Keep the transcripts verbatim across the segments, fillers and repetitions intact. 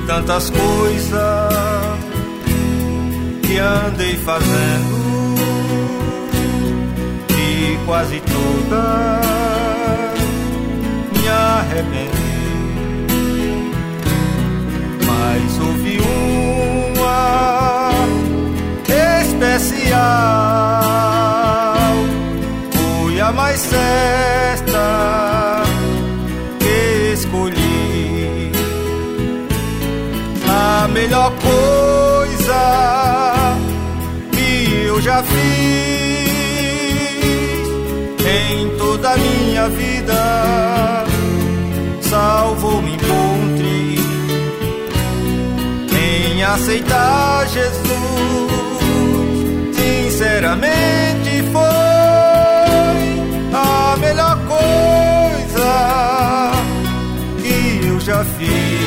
tantas coisas que andei fazendo, e quase todas me arrependi. Mas houve uma especial, foi a mais certa que escolhi. A melhor coisa que eu já fiz em toda a minha vida, salvou-me, encontrei em aceitar Jesus. Sinceramente foi a melhor coisa que eu já fiz.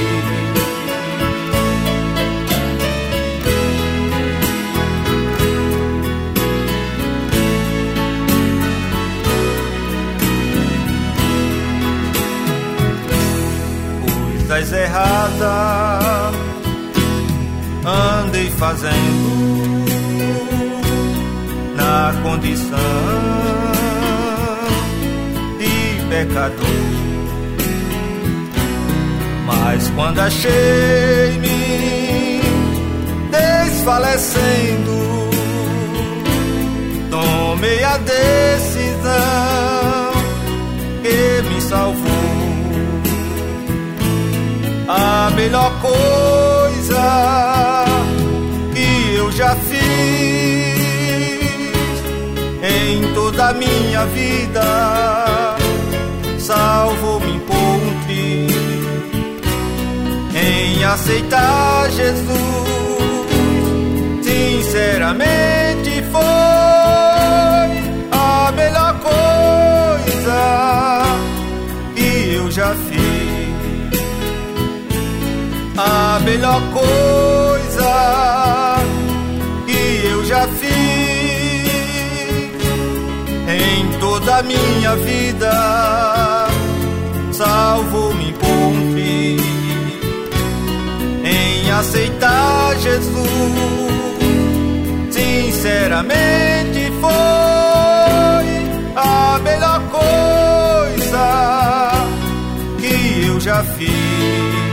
Coisas erradas andei fazendo na condição de pecador, mas quando achei-me desfalecendo, tomei a decisão que me salvou. A melhor coisa que eu já fiz em toda a minha vida, salvou-me, encontrei em aceitar Jesus. Sinceramente foi a melhor coisa que eu já fiz. A melhor coisa que eu já fiz em toda a minha vida, salvou-me, encontrei em aceitar Jesus. Sinceramente foi a melhor coisa que eu já fiz.